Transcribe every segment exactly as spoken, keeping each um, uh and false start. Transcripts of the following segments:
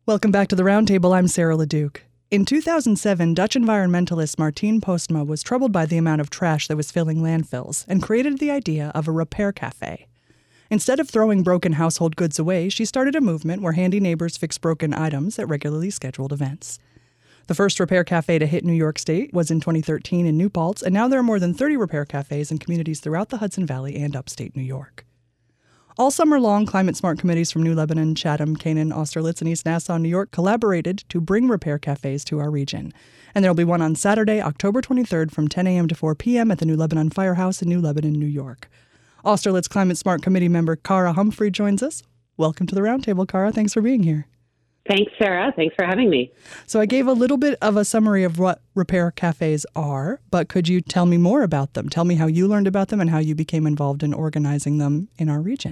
Welcome back to the Roundtable. I'm Sarah LeDuc. In two thousand seven, Dutch environmentalist Martien Postma was troubled by the amount of trash that was filling landfills and created the idea of a repair cafe. Instead of throwing broken household goods away, she started a movement where handy neighbors fix broken items at regularly scheduled events. The first repair cafe to hit New York State was in twenty thirteen in New Paltz, and now there are more than thirty repair cafes in communities throughout the Hudson Valley and upstate New York. All summer long, climate-smart committees from New Lebanon, Chatham, Canaan, Austerlitz, and East Nassau, New York collaborated to bring repair cafes to our region. And there will be one on Saturday, October twenty-third from ten a.m. to four p.m. at the New Lebanon Firehouse in New Lebanon, New York. Austerlitz Climate Smart Committee member Cara Humphrey joins us. Welcome to the Roundtable, Cara. Thanks for being here. Thanks, Sarah. Thanks for having me. So I gave a little bit of a summary of what repair cafes are, but could you tell me more about them? Tell me how you learned about them and how you became involved in organizing them in our region.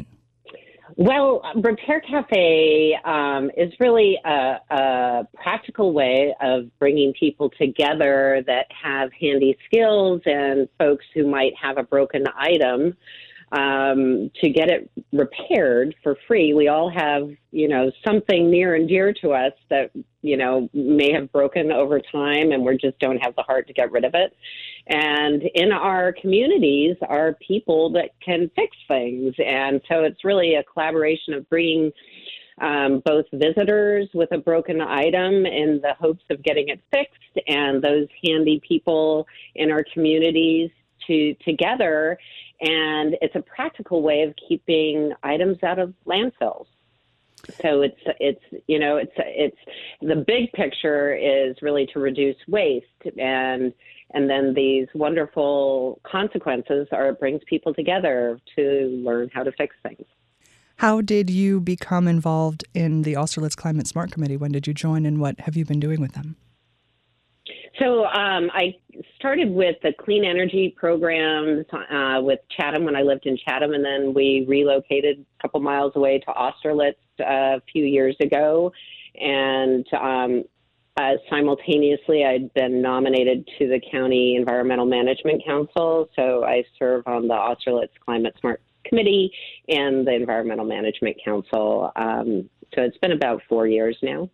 Well, Repair Cafe um, is really a, a practical way of bringing people together that have handy skills and folks who might have a broken item um, to get it repaired for free. We all have, you know, something near and dear to us that, you know, may have broken over time and we just don't have the heart to get rid of it. And in our communities are people that can fix things. And so it's really a collaboration of bringing um, both visitors with a broken item in the hopes of getting it fixed and those handy people in our communities to together. And it's a practical way of keeping items out of landfills. So it's, it's, you know, it's, it's, the big picture is really to reduce waste, and, and then these wonderful consequences are it brings people together to learn how to fix things. How did you become involved in the Austerlitz Climate Smart Committee? When did you join, and what have you been doing with them? So um, I started with the clean energy programs uh, with Chatham when I lived in Chatham, and then we relocated a couple miles away to Austerlitz uh, a few years ago. And um, uh, simultaneously, I'd been nominated to the County Environmental Management Council, so I serve on the Austerlitz Climate Smart Committee and the Environmental Management Council. Um, so it's been about four years now.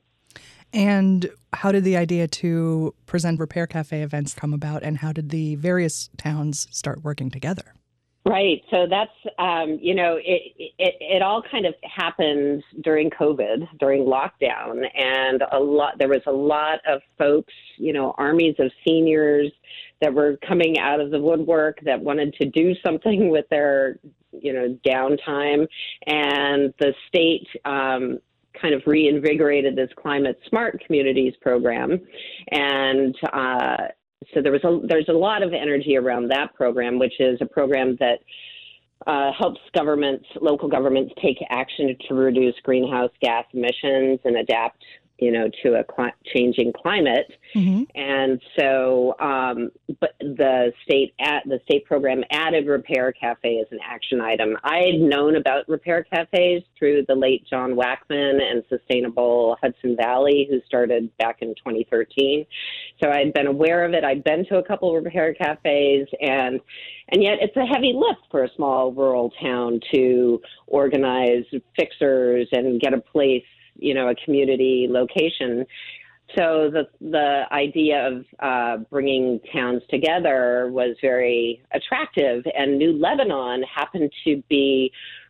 And how did the idea to present repair cafe events come about, and how did the various towns start working together? Right. So that's, um, you know, it, it it all kind of happened during COVID, during lockdown. And a lot, there was a lot of folks, you know, armies of seniors that were coming out of the woodwork that wanted to do something with their, you know, downtime. And the state, um, kind of reinvigorated this Climate Smart Communities program. And uh, so there was a, there's a lot of energy around that program, which is a program that uh, helps governments, local governments take action to reduce greenhouse gas emissions and adapt, you know, to a cl- changing climate. Mm-hmm. And so, um, but the state at the state program added Repair Cafe as an action item. I had known about Repair Cafes through the late John Wackman and Sustainable Hudson Valley, who started back in twenty thirteen. So I'd been aware of it. I'd been to a couple of Repair Cafes, and and yet it's a heavy lift for a small rural town to organize fixers and get a place, you know, a community location. So the the idea of uh, bringing towns together was very attractive, and New Lebanon happened to be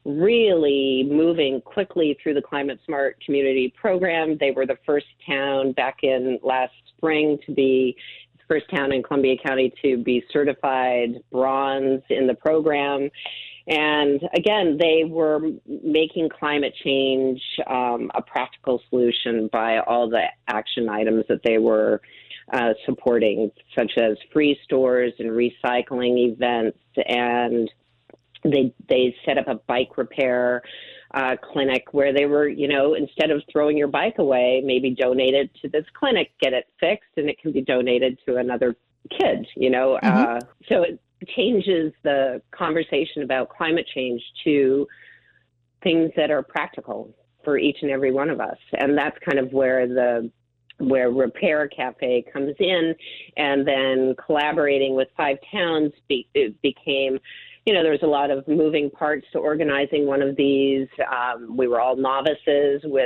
really moving quickly through the Climate Smart Community Program. They were the first town back in last spring to be the first town in Columbia County to be certified bronze in the program. And again, they were making climate change um, a practical solution by all the action items that they were uh, supporting, such as free stores and recycling events. And they they set up a bike repair uh, clinic where they were, you know, instead of throwing your bike away, maybe donate it to this clinic, get it fixed, and it can be donated to another kid, you know. Mm-hmm. Uh, so it changes the conversation about climate change to things that are practical for each and every one of us. And that's kind of where the where Repair Cafe comes in. And then collaborating with five towns be, it became, you know, there was a lot of moving parts to organizing one of these. Um, we were all novices with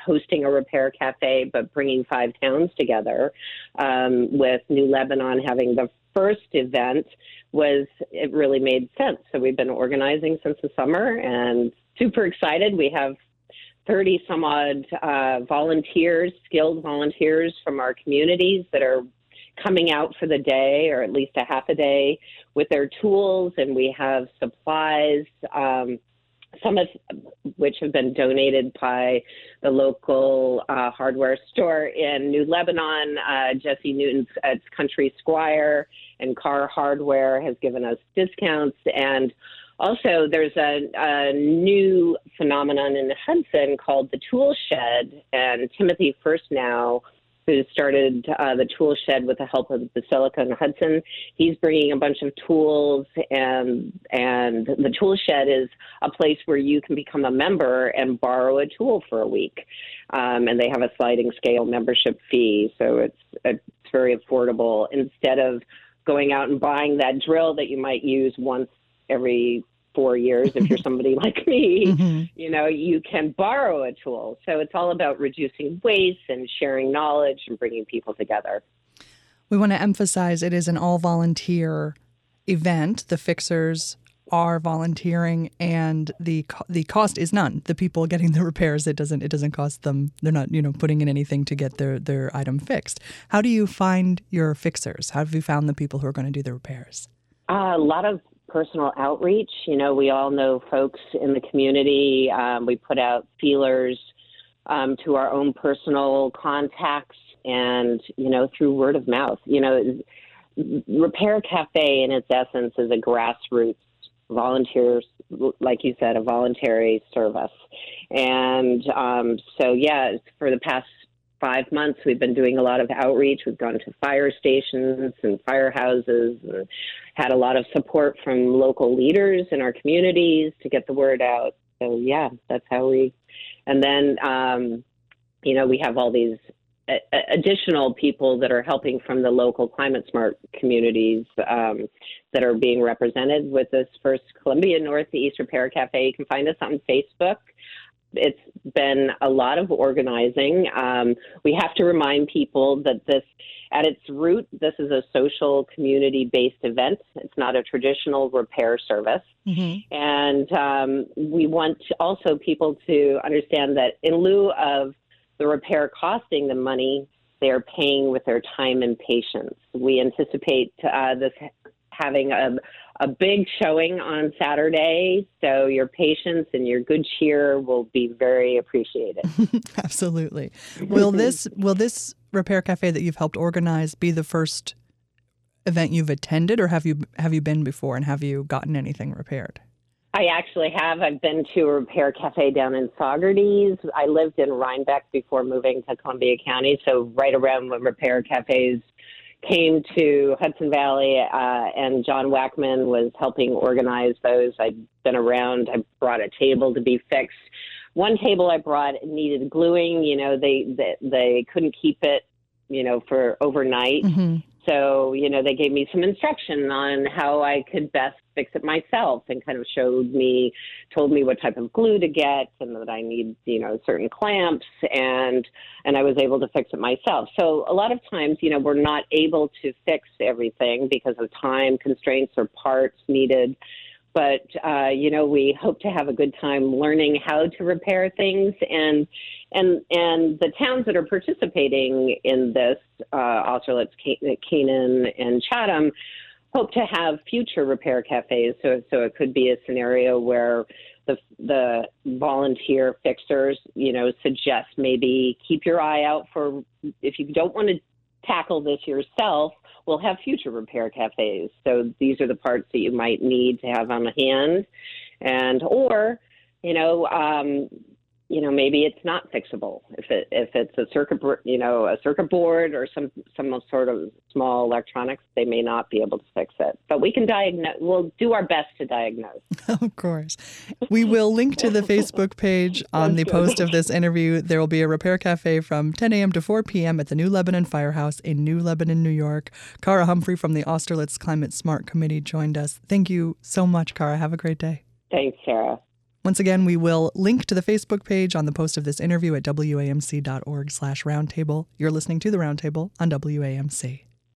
hosting a repair cafe, but bringing five towns together, um, with New Lebanon having the first event, was it really made sense. So we've been organizing since the summer and super excited. We have thirty some odd uh, volunteers, skilled volunteers from our communities that are coming out for the day, or at least a half a day, with their tools, and we have supplies, um, some of which have been donated by the local uh, hardware store in New Lebanon. Uh, Jesse Newton's at Country Squire and Car Hardware has given us discounts. And also there's a, a new phenomenon in Hudson called the Tool Shed, and Timothy First Now, who started uh, the Tool Shed with the help of the Basilica and Hudson. He's bringing a bunch of tools, and and the Tool Shed is a place where you can become a member and borrow a tool for a week. Um, and they have a sliding scale membership fee, so it's it's very affordable. Instead of going out and buying that drill that you might use once every four years, if you're somebody like me, mm-hmm. you know, you can borrow a tool. So it's all about reducing waste and sharing knowledge and bringing people together. We want to emphasize it is an all-volunteer event. The fixers are volunteering, and the co- the cost is none. The people getting the repairs, it doesn't it doesn't cost them. They're not, you know, putting in anything to get their their item fixed. How do you find your fixers? How have you found the people who are going to do the repairs? Uh, a lot of personal outreach. You know, we all know folks in the community. Um, we put out feelers um, to our own personal contacts, and, you know, through word of mouth. You know, Repair Cafe in its essence is a grassroots volunteers, like you said, a voluntary service. And um, so, yeah, for the past five months, we've been doing a lot of outreach. We've gone to fire stations and firehouses and had a lot of support from local leaders in our communities to get the word out. So, yeah, that's how we, and then, um, you know, we have all these a- additional people that are helping from the local climate smart communities um, that are being represented with this first Columbia Northeast Repair Cafe. You can find us on Facebook. It's been a lot of organizing. Um, we have to remind people that this, at its root, this is a social community-based event. It's not a traditional repair service. Mm-hmm. And um, we want also people to understand that in lieu of the repair costing them money, they're paying with their time and patience. We anticipate uh, this having a, a big showing on Saturday, so your patience and your good cheer will be very appreciated. Absolutely. Will this will this Repair Cafe that you've helped organize be the first event you've attended, or have you have you been before, and have you gotten anything repaired? I actually have. I've been to a Repair Cafe down in Saugerties. I lived in Rhinebeck before moving to Columbia County, so right around when Repair Cafes came to Hudson Valley, uh, and John Wackman was helping organize those. I'd been around. I brought a table to be fixed. One table I brought needed gluing. You know, they they, they couldn't keep it, you know, for overnight. Mm-hmm. So, you know, they gave me some instruction on how I could best fix it myself, and kind of showed me, told me what type of glue to get, and that I need, you know, certain clamps, and and I was able to fix it myself. So a lot of times, you know, we're not able to fix everything because of time constraints or parts needed. But, uh, you know, we hope to have a good time learning how to repair things. And and and the towns that are participating in this, uh, Austerlitz, Canaan, and Chatham, hope to have future repair cafes. So so it could be a scenario where the the volunteer fixers, you know, suggest maybe keep your eye out for, if you don't want to tackle this yourself, we'll have future repair cafes. So these are the parts that you might need to have on hand. And, or, you know, um, you know, maybe it's not fixable. If it if it's a circuit, you know, a circuit board or some some sort of small electronics, they may not be able to fix it. But we can diagnose. We'll do our best to diagnose. Of course, we will link to the Facebook page on the post of this interview. There will be a Repair Cafe from ten a.m. to four p.m. at the New Lebanon Firehouse in New Lebanon, New York. Cara Humphrey from the Austerlitz Climate Smart Committee joined us. Thank you so much, Cara. Have a great day. Thanks, Sarah. Once again, we will link to the Facebook page on the post of this interview at W A M C dot org slash roundtable. You're listening to The Roundtable on W A M C.